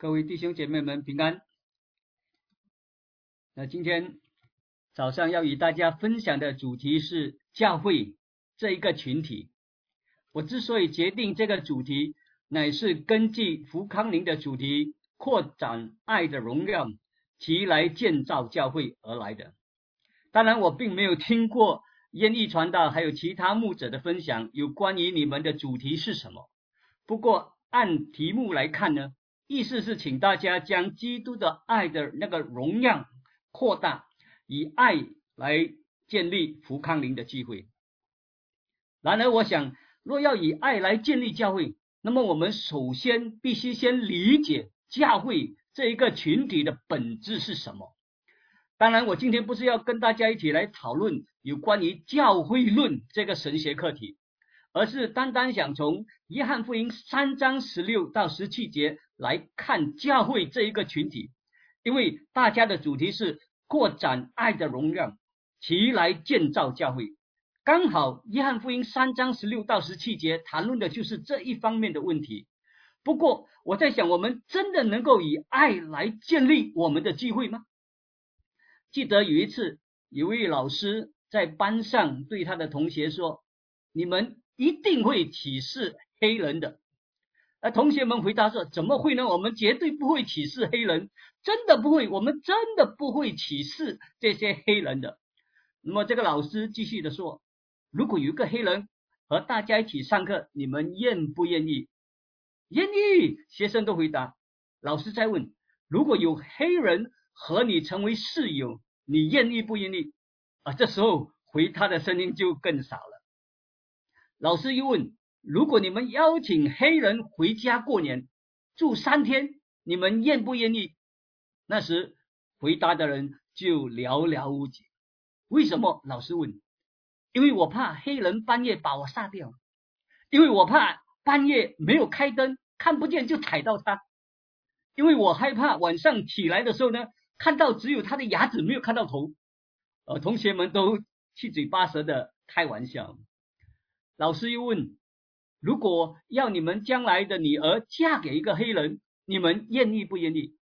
各位弟兄姐妹们平安。那今天早上要与大家分享的主题是教会这一个群体。我之所以决定这个主题，乃是根据福康宁的主题扩展爱的荣耀，其来建造教会而来的。当然我并没有听过燕义传道还有其他牧者的分享有关于你们的主题是什么。不过按题目来看呢，意思是请大家将基督的爱的那个容量扩大，以爱来建立福康宁的机会。然而我想，若要以爱来建立教会，那么我们首先必须先理解教会这一个群体的本质是什么。当然我今天不是要跟大家一起来讨论有关于教会论这个神学课题，而是单单想从约翰福音3章16到17节来看教会这一个群体。因为大家的主题是扩展爱的容量，其来建造教会。刚好约翰福音3章16到17节谈论的就是这一方面的问题。不过我在想，我们真的能够以爱来建立我们的聚会吗？记得有一次，有位老师在班上对他的同学说，你们一定会歧视黑人的。同学们回答说，怎么会呢？我们绝对不会歧视黑人，真的不会，我们真的不会歧视这些黑人的。那么这个老师继续的说，如果有一个黑人和大家一起上课，你们愿不愿意？愿意，学生都回答。老师再问，如果有黑人和你成为室友，你愿意不愿意？这时候回答的声音就更少了。老师又问，如果你们邀请黑人回家过年，住3天，你们愿不愿意？那时回答的人就寥寥无几。为什么？老师问。因为我怕黑人半夜把我杀掉，因为我怕半夜没有开灯，看不见就踩到他，因为我害怕晚上起来的时候呢，看到只有他的牙齿，没有看到头。同学们都七嘴八舌的开玩笑。老师又问，如果要你们将来的女儿嫁给一个黑人，你们愿意不愿意？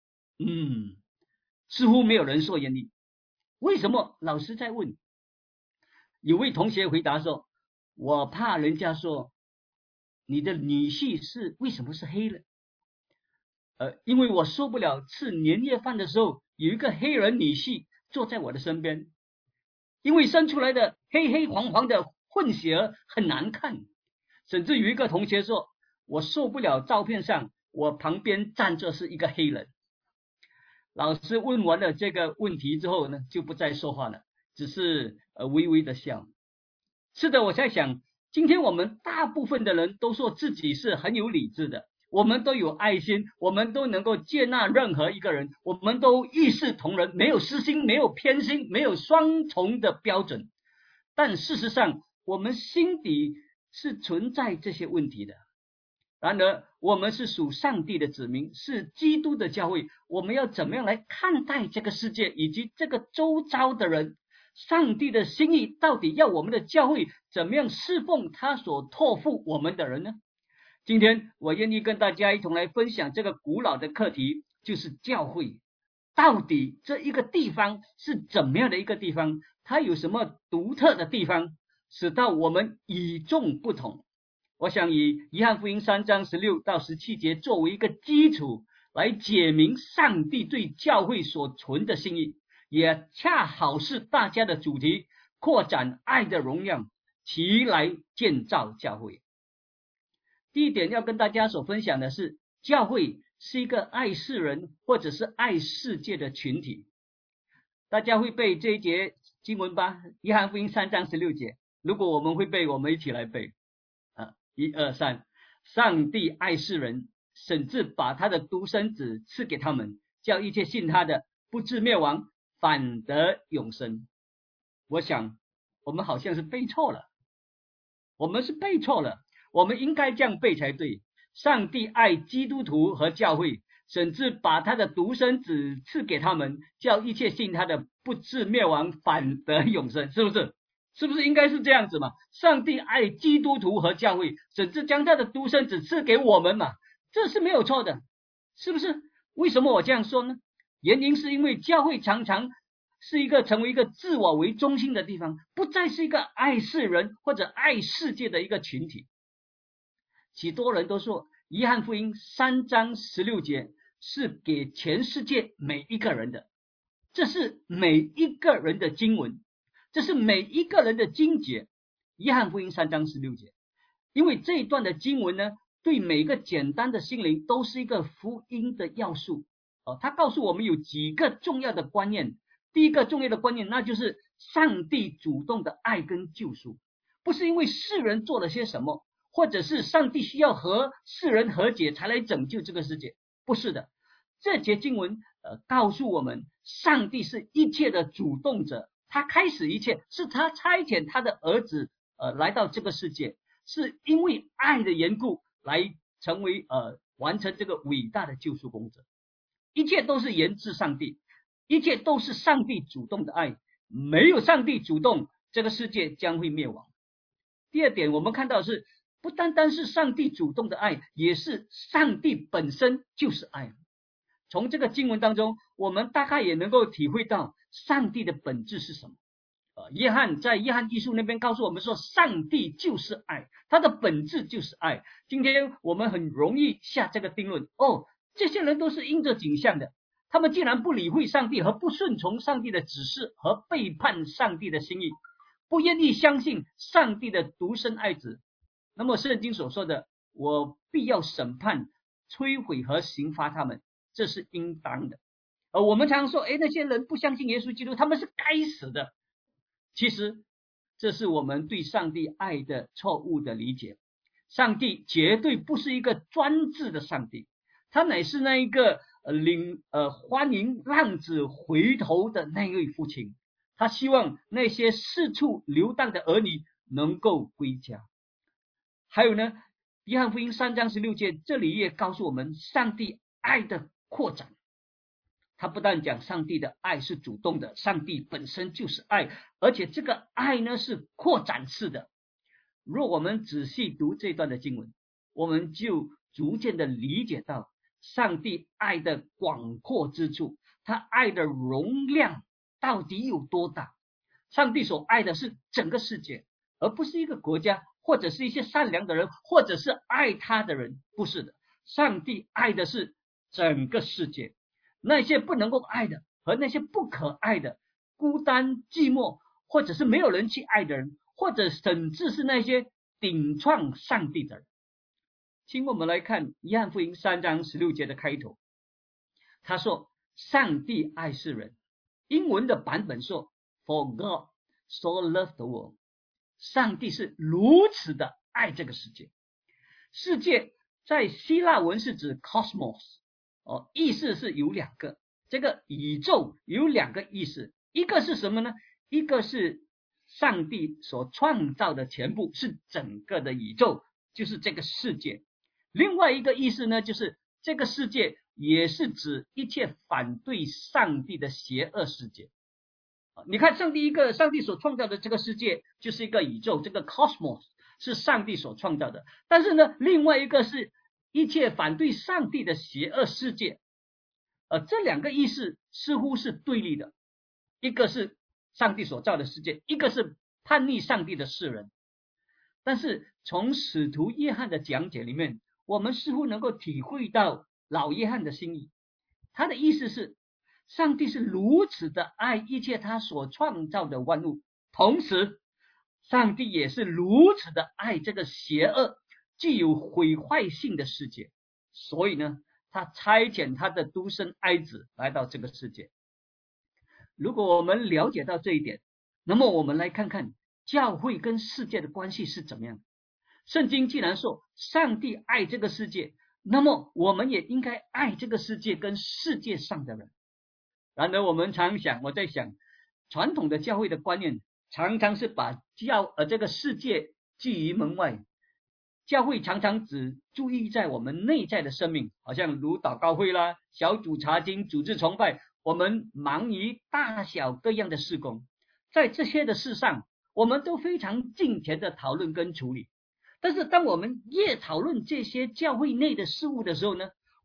似乎没有人说愿意。为什么？老师在问。有位同学回答说，我怕人家说你的女婿是为什么是黑人？因为我受不了吃年夜饭的时候有一个黑人女婿坐在我的身边，因为生出来的黑黑黄黄的混血儿很难看。甚至有一个同学说，我受不了照片上我旁边站着是一个黑人。老师问完了这个问题之后呢，就不再说话了，只是微微的笑。是的，我在想，今天我们大部分的人都说自己是很有理智的，我们都有爱心，我们都能够接纳任何一个人，我们都一视同仁，没有私心，没有偏心，没有双重的标准。但事实上我们心底是存在这些问题的。然而我们是属上帝的子民，是基督的教会，我们要怎么样来看待这个世界以及这个周遭的人？上帝的心意到底要我们的教会怎么样侍奉他所托付我们的人呢？今天我愿意跟大家一同来分享这个古老的课题，就是教会到底这一个地方是怎么样的一个地方，它有什么独特的地方，使到我们与众不同。我想以约翰福音3章16到17节作为一个基础，来解明上帝对教会所存的心意，也恰好是大家的主题，扩展爱的容量，其来建造教会。第一点要跟大家所分享的是，教会是一个爱世人或者是爱世界的群体。大家会背这一节经文吧？约翰福音3章16节。如果我们会背，我们一起来背。1、2、3，上帝爱世人，甚至把他的独生子赐给他们，叫一切信他的不至灭亡，反得永生。我想我们好像是背错了，我们应该这样背才对。上帝爱基督徒和教会，甚至把他的独生子赐给他们，叫一切信他的不至灭亡，反得永生。是不是？是不是应该是这样子嘛？上帝爱基督徒和教会，甚至将他的独生子赐给我们嘛，这是没有错的。 是不是？为什么我这样说呢？原因是因为教会常常是成为一个自我为中心的地方，不再是一个爱世人或者爱世界的一个群体。许多人都说约翰福音3章16节是给全世界每一个人的，这是每一个人的经文，这是每一个人的经节。约翰福音3章16节，因为这一段的经文呢，对每个简单的心灵都是一个福音的要素。它告诉我们有几个重要的观念。第一个重要的观念，那就是上帝主动的爱跟救赎，不是因为世人做了些什么，或者是上帝需要和世人和解才来拯救这个世界，不是的。这节经文告诉我们，上帝是一切的主动者，他开始一切，是他差遣他的儿子来到这个世界，是因为爱的缘故来成为完成这个伟大的救赎工作。一切都是源自上帝，一切都是上帝主动的爱，没有上帝主动，这个世界将会灭亡。第二点，我们看到的是不单单是上帝主动的爱，也是上帝本身就是爱。从这个经文当中，我们大概也能够体会到上帝的本质是什么。约翰在约翰一书那边告诉我们说，上帝就是爱，他的本质就是爱。今天我们很容易下这个定论，这些人都是因着景象的，他们既然不理会上帝和不顺从上帝的指示和背叛上帝的心意，不愿意相信上帝的独生爱子，那么圣经所说的我必要审判、摧毁和刑罚他们，这是应当的。我们常说那些人不相信耶稣基督，他们是该死的。其实这是我们对上帝爱的错误的理解。上帝绝对不是一个专制的上帝，他乃是那一个欢迎浪子回头的那位父亲，他希望那些四处流荡的儿女能够归家。还有呢，约翰福音3章16节这里也告诉我们上帝爱的扩展。他不但讲上帝的爱是主动的，上帝本身就是爱，而且这个爱呢是扩展式的。若我们仔细读这段的经文，我们就逐渐的理解到上帝爱的广阔之处，他爱的容量到底有多大。上帝所爱的是整个世界，而不是一个国家，或者是一些善良的人，或者是爱他的人，不是的。上帝爱的是整个世界，那些不能够爱的和那些不可爱的，孤单寂寞，或者是没有人去爱的人，或者甚至是那些顶撞上帝的人。请我们来看约翰福音3章16节的开头，他说上帝爱世人，英文的版本说 For God so loved the world， 上帝是如此的爱这个世界。世界在希腊文是指 cosmos， 意思是有两个，这个宇宙有两个意思，一个是什么呢？一个是上帝所创造的全部，是整个的宇宙，就是这个世界。另外一个意思呢，就是这个世界也是指一切反对上帝的邪恶世界。你看上帝所创造的这个世界就是一个宇宙，这个 cosmos 是上帝所创造的，但是呢另外一个是一切反对上帝的邪恶世界。这两个意思似乎是对立的，一个是上帝所造的世界，一个是叛逆上帝的世人。但是从使徒约翰的讲解里面，我们似乎能够体会到老约翰的心意。他的意思是上帝是如此的爱一切他所创造的万物，同时上帝也是如此的爱这个邪恶具有毁坏性的世界，所以呢他差遣他的独生爱子来到这个世界。如果我们了解到这一点，那么我们来看看教会跟世界的关系是怎么样。圣经既然说上帝爱这个世界，那么我们也应该爱这个世界跟世界上的人。然而我们我在想传统的教会的观念常常是把这个世界拒于门外，教会常常只注意在我们内在的生命，好像如祷告会啦、小组查经、组织崇拜，我们忙于大小各样的事工，在这些的事上我们都非常尽全的讨论跟处理。但是当我们越讨论这些教会内的事物的时候呢，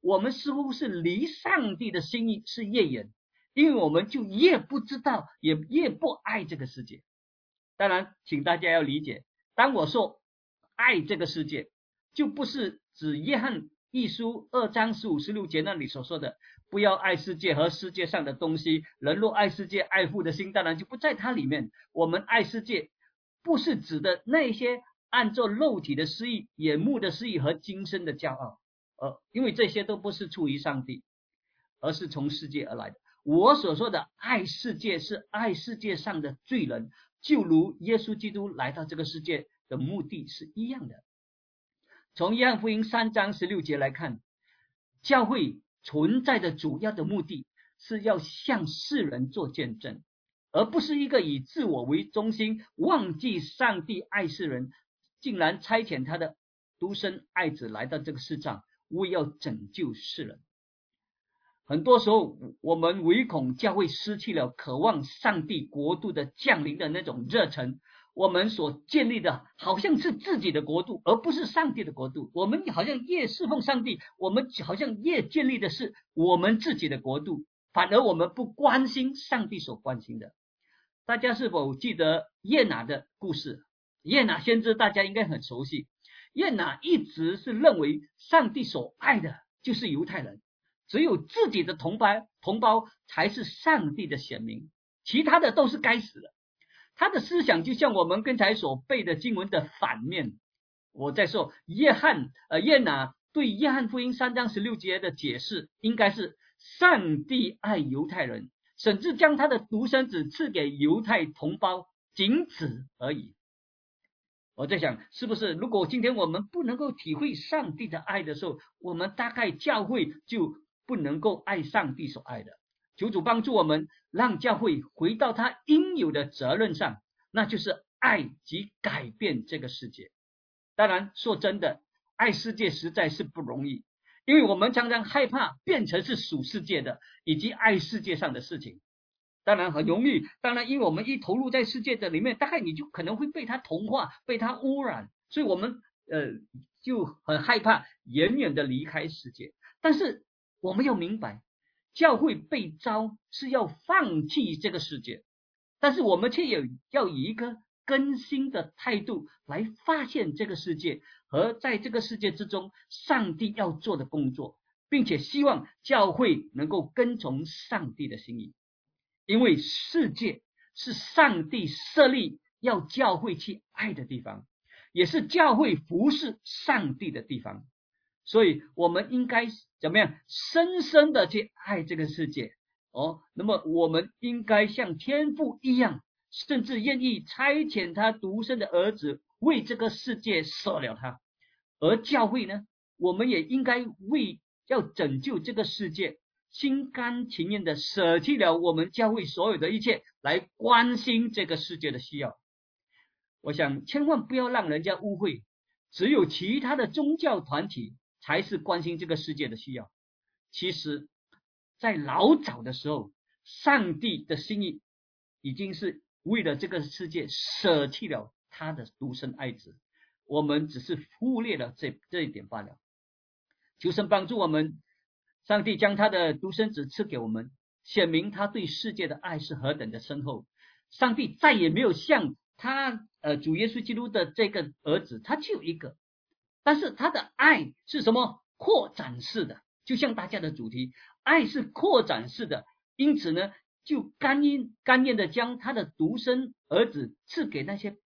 我们似乎是离上帝的心意是越远，因为我们就越不知道，也越不爱这个世界。当然，请大家要理解，当我说爱这个世界，就不是指约翰一书2章15、16节那里所说的不要爱世界和世界上的东西，人若爱世界，爱父的心当然就不在它里面。我们爱世界不是指的那些按照肉体的私欲、眼目的私欲和今生的骄傲，因为这些都不是出于上帝，而是从世界而来的。我所说的爱世界是爱世界上的罪人，就如耶稣基督来到这个世界的目的是一样的。从约翰福音3章16节来看，教会存在的主要的目的是要向世人做见证，而不是一个以自我为中心，忘记上帝爱世人，竟然差遣他的独生爱子来到这个世上，为要拯救世人。很多时候我们唯恐教会失去了渴望上帝国度的降临的那种热忱，我们所建立的好像是自己的国度，而不是上帝的国度。我们好像越侍奉上帝，我们好像越建立的是我们自己的国度，反而我们不关心上帝所关心的。大家是否记得耶拿的故事？耶拿先知大家应该很熟悉。耶拿一直是认为上帝所爱的就是犹太人，只有自己的同胞才是上帝的选民，其他的都是该死的。他的思想就像我们刚才所背的经文的反面。我在说耶拿对约翰福音3章16节的解释，应该是上帝爱犹太人，甚至将他的独生子赐给犹太同胞，仅此而已。我在想，是不是如果今天我们不能够体会上帝的爱的时候，我们大概教会就不能够爱上帝所爱的。求主帮助我们，让教会回到他应有的责任上，那就是爱及改变这个世界。当然说真的，爱世界实在是不容易，因为我们常常害怕变成是属世界的，以及爱世界上的事情。当然很容易，当然因为我们一投入在世界的里面，大概你就可能会被它同化，被它污染，所以我们就很害怕远远的离开世界。但是我们要明白，教会被召是要放弃这个世界，但是我们却要以一个更新的态度来发现这个世界和在这个世界之中上帝要做的工作，并且希望教会能够跟从上帝的心意。因为世界是上帝设立要教会去爱的地方，也是教会服侍上帝的地方，所以我们应该怎么样深深的去爱这个世界那么我们应该像天父一样，甚至愿意差遣他独生的儿子为这个世界舍了他。而教会呢，我们也应该为要拯救这个世界，心甘情愿的舍弃了我们教会所有的一切，来关心这个世界的需要。我想千万不要让人家误会，只有其他的宗教团体才是关心这个世界的需要。其实在老早的时候，上帝的心意已经是为了这个世界舍弃了他的独生爱子，我们只是忽略了这一点罢了。求神帮助我们，上帝将他的独生子赐给我们，显明他对世界的爱是何等的深厚。上帝再也没有像他主耶稣基督的这个儿子，他只有一个，但是他的爱是什么？扩展式的，就像大家的主题，爱是扩展式的，因此呢，就甘愿的将他的独生儿子赐给那些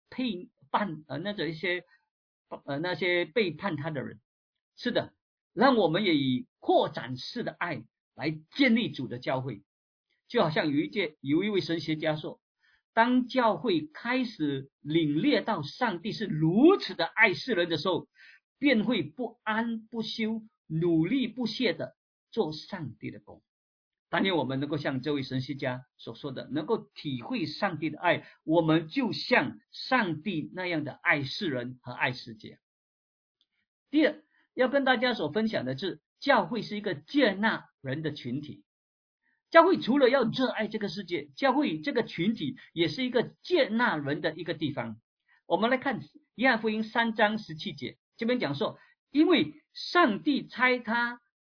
那些背叛他的人。是的，让我们也以扩展式的爱来建立主的教会。就好像有一位神学家说，当教会开始领略到上帝是如此的爱世人的时候，便会不安不休，努力不懈的做上帝的工。但愿我们能够像这位神学家所说的，能够体会上帝的爱，我们就像上帝那样的爱世人和爱世界。第二，要跟大家所分享的是，教会是一个接纳人的群体。教会除了要热爱这个世界，教会这个群体也是一个接纳人的一个地方。我们来看约翰福音3章17节，这边讲说，因为上帝差他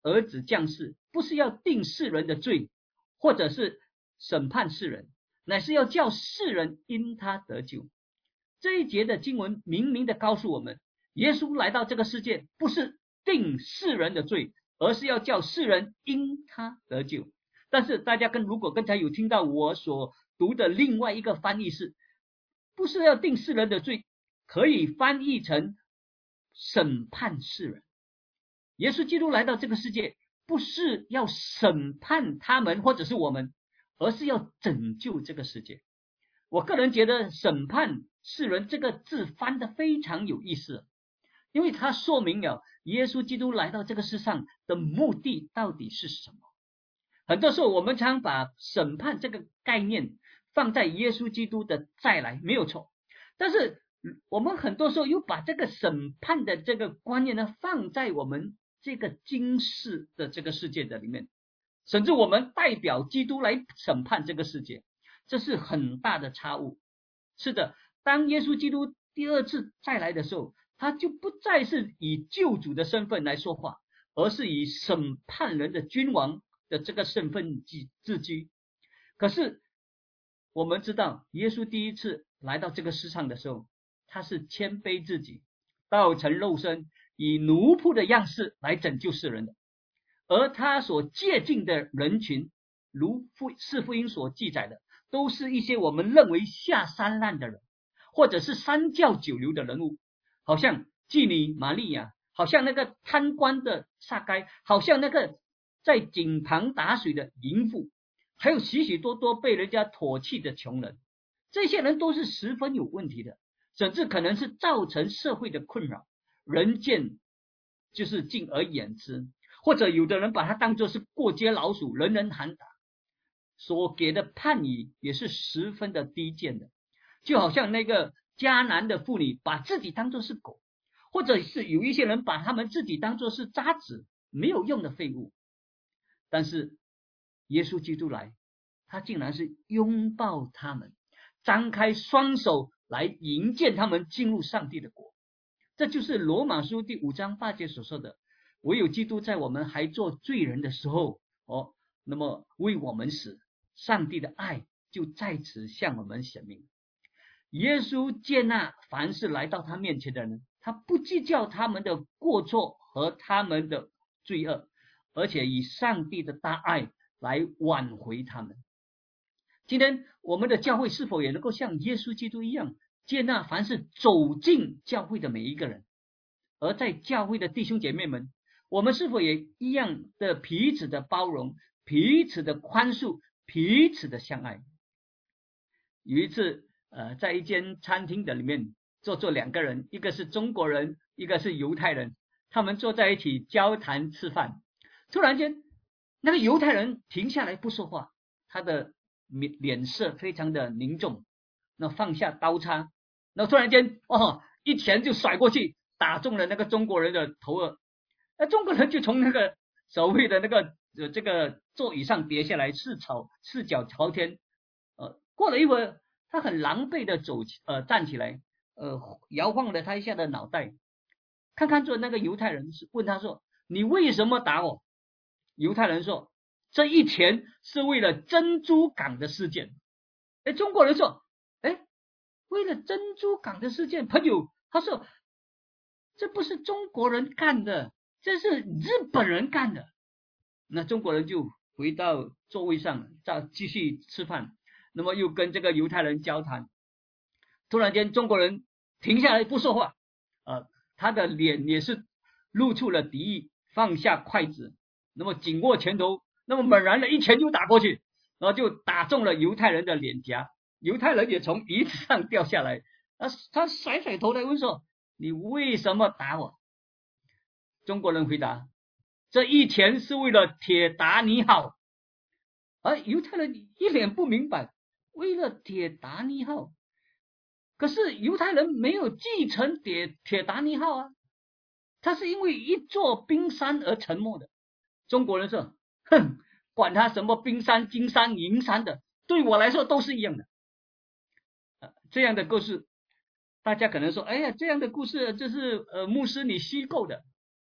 儿子降世，不是要定世人的罪，或者是审判世人，乃是要叫世人因他得救。这一节的经文明明的告诉我们，耶稣来到这个世界，不是定世人的罪，而是要叫世人因他得救。但是大家如果刚才有听到我所读的另外一个翻译是，不是要定世人的罪，可以翻译成审判世人。耶稣基督来到这个世界，不是要审判他们或者是我们，而是要拯救这个世界。我个人觉得审判世人这个字翻得非常有意思，因为它说明了耶稣基督来到这个世上的目的到底是什么。很多时候我们常把审判这个概念放在耶稣基督的再来，没有错，但是我们很多时候又把这个审判的这个观念呢放在我们这个今世的这个世界的里面，甚至我们代表基督来审判这个世界，这是很大的差误。是的，当耶稣基督第二次再来的时候，他就不再是以救主的身份来说话，而是以审判人的君王的这个身份自居。可是我们知道，耶稣第一次来到这个世上的时候，他是谦卑自己，道成肉身，以奴仆的样式来拯救世人的。而他所接近的人群，如四福音所记载的，都是一些我们认为下三滥的人，或者是三教九流的人物，好像妓女玛利亚，好像那个贪官的撒该，好像那个在井旁打水的淫妇，还有许许多多被人家唾弃的穷人。这些人都是十分有问题的，甚至可能是造成社会的困扰，人见就是敬而远之，或者有的人把它当作是过街老鼠，人人喊打，所给的判语也是十分的低贱的。就好像那个迦南的妇女把自己当作是狗，或者是有一些人把他们自己当作是渣子，没有用的废物。但是耶稣基督来，他竟然是拥抱他们，张开双手来迎接他们进入上帝的国。这就是罗马书第5章8节所说的，唯有基督在我们还做罪人的时候，那么为我们死，上帝的爱就在此向我们显明。耶稣接纳凡是来到他面前的人，他不计较他们的过错和他们的罪恶，而且以上帝的大爱来挽回他们。今天我们的教会是否也能够像耶稣基督一样，接纳凡是走进教会的每一个人？而在教会的弟兄姐妹们，我们是否也一样的彼此的包容，彼此的宽恕，彼此的相爱？有一次在一间餐厅的里面坐两个人，一个是中国人，一个是犹太人，他们坐在一起交谈吃饭。突然间那个犹太人停下来不说话，他的脸色非常的凝重，那放下刀叉，那突然间一拳就甩过去，打中了那个中国人的头额。那中国人就从那个所谓的那个这个座椅上跌下来，四脚朝天。过了一会儿，他很狼狈的站起来，摇晃了他一下的脑袋，看看着那个犹太人，问他说：“你为什么打我？”犹太人说：“这一拳是为了珍珠港的事件。”中国人说：“为了珍珠港的事件，朋友，他说这不是中国人干的，这是日本人干的。”那中国人就回到座位上，再继续吃饭，那么又跟这个犹太人交谈。突然间中国人停下来不说话，他的脸也是露出了敌意，放下筷子，那么紧握拳头，那么猛然的一拳就打过去，然后就打中了犹太人的脸颊。犹太人也从椅子上掉下来，他甩头来问说：“你为什么打我？”中国人回答：“这一拳是为了铁达尼号。”而犹太人一脸不明白，为了铁达尼号，可是犹太人没有继承铁达尼号啊，他是因为一座冰山而沉没的。中国人说：“哼，管他什么冰山、金山、银山的，对我来说都是一样的。”这样的故事，大家可能说：“哎呀，这样的故事这是牧师你虚构的。”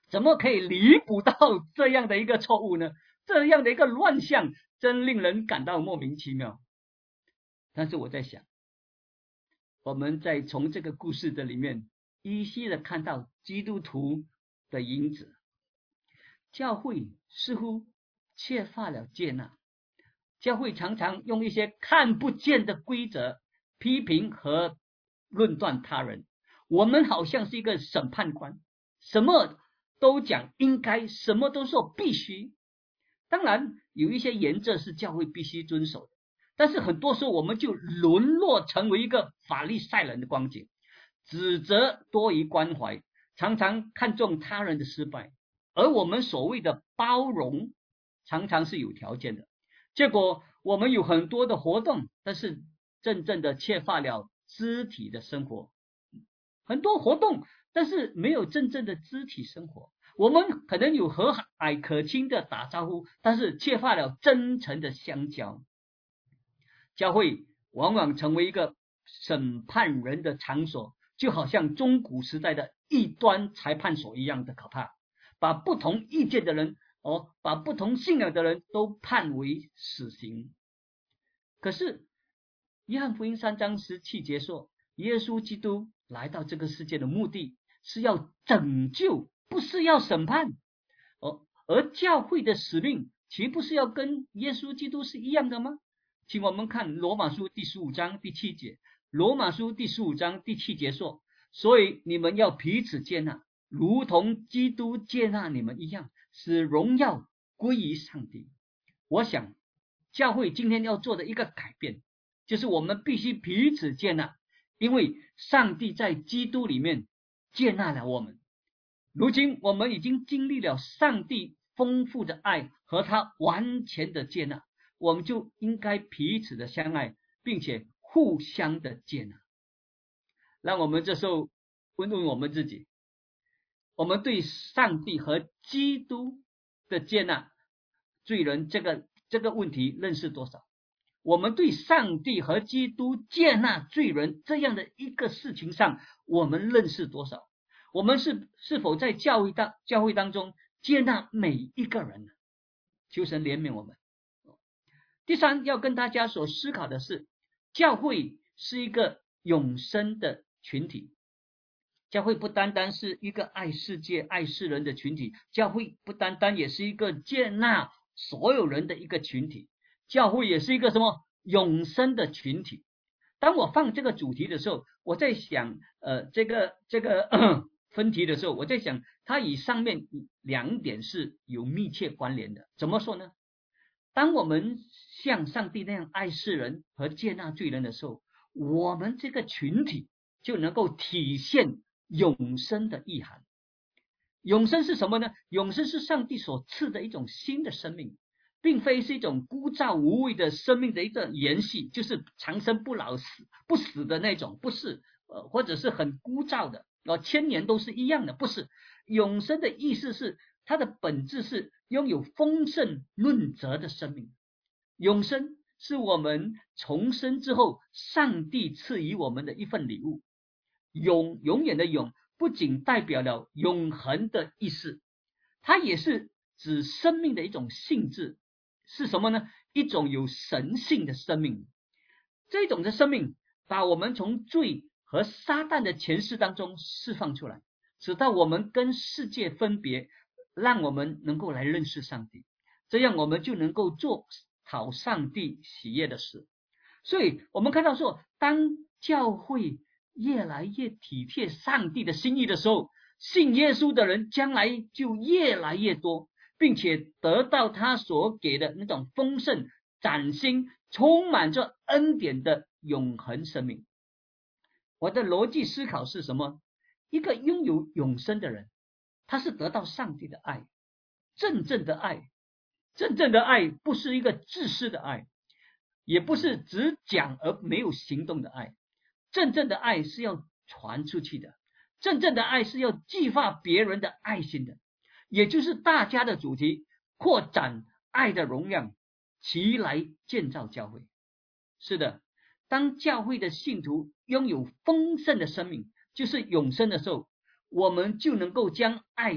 怎么可以弥补到这样的一个错误呢？这样的一个乱象，真令人感到莫名其妙。但是我在想，我们在从这个故事的里面依稀的看到基督徒的影子。教会似乎缺乏了接纳，教会常常用一些看不见的规则批评和论断他人。我们好像是一个审判官，什么都讲应该，什么都说必须。当然有一些原则是教会必须遵守的，但是很多时候我们就沦落成为一个法利赛人的光景，指责多于关怀，常常看重他人的失败，而我们所谓的包容常常是有条件的。结果我们有很多的活动，但是真正的缺乏了肢体的生活，很多活动但是没有真正的肢体生活。我们可能有和蔼可亲的打招呼，但是缺乏了真诚的相交。教会往往成为一个审判人的场所，就好像中古时代的异端裁判所一样的可怕，把不同意见的人把不同信仰的人都判为死刑。可是约翰福音3章17节说，耶稣基督来到这个世界的目的是要拯救，不是要审判。而教会的使命岂不是要跟耶稣基督是一样的吗？请我们看罗马书第15章第7节。罗马书第15章第7节说，所以你们要彼此接纳，如同基督接纳你们一样，使荣耀归于上帝。我想教会今天要做的一个改变，就是我们必须彼此接纳，因为上帝在基督里面接纳了我们。如今我们已经经历了上帝丰富的爱和他完全的接纳，我们就应该彼此的相爱，并且互相的接纳。让我们这时候问问我们自己，我们对上帝和基督的接纳罪人这个问题认识多少？我们对上帝和基督接纳罪人这样的一个事情上，我们认识多少？我们是否在教会当中接纳每一个人呢？求神怜悯我们。第三，要跟大家所思考的是，教会是一个永生的群体。教会不单单是一个爱世界爱世人的群体，教会不单单也是一个接纳所有人的一个群体，教会也是一个什么永生的群体。当我放这个主题的时候，我在想这个分题的时候，我在想它与上面2点是有密切关联的。怎么说呢？当我们像上帝那样爱世人和接纳罪人的时候，我们这个群体就能够体现永生的意涵。永生是什么呢？永生是上帝所赐的一种新的生命，并非是一种枯燥无味的生命的一个延续，就是长生不老不死的那种，不是或者是很枯燥的1000年都是一样的，不是。永生的意思是它的本质是拥有丰盛润泽的生命。永生是我们重生之后上帝赐予我们的一份礼物。永远的永不仅代表了永恒的意思，它也是指生命的一种性质。是什么呢？一种有神性的生命。这种的生命把我们从罪和撒旦的权势当中释放出来，直到我们跟世界分别，让我们能够来认识上帝，这样我们就能够做讨上帝喜悦的事。所以我们看到说，当教会越来越体贴上帝的心意的时候，信耶稣的人将来就越来越多，并且得到他所给的那种丰盛、崭新、充满着恩典的永恒生命。我的逻辑思考是什么？一个拥有永生的人，他是得到上帝的爱，真正的爱。真正的爱不是一个自私的爱，也不是只讲而没有行动的爱。真正的爱是要传出去的，真正的爱是要激发别人的爱心的，也就是大家的主题，扩展爱的容量，其来建造教会。是的，当教会的信徒拥有丰盛的生命，就是永生的时候，我们就能够将爱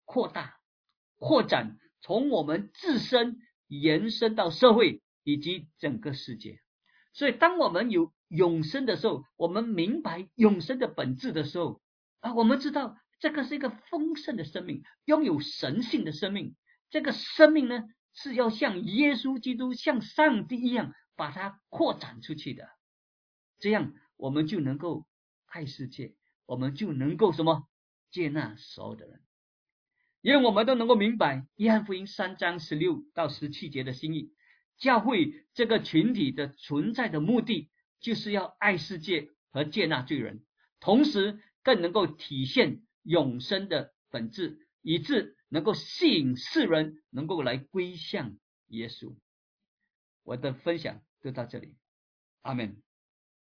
扩大、扩展，从我们自身延伸到社会以及整个世界。所以当我们有永生的时候，我们明白永生的本质的时候，我们知道这个是一个丰盛的生命，拥有神性的生命。这个生命呢，是要像耶稣基督、像上帝一样把它扩展出去的。这样我们就能够爱世界，我们就能够什么？接纳所有的人。因为我们都能够明白约翰福音3章16到17节的心意，教会这个群体的存在的目的，就是要爱世界和接纳罪人，同时更能够体现永生的本质，以致能够吸引世人能够来归向耶稣。我的分享就到这里，阿们。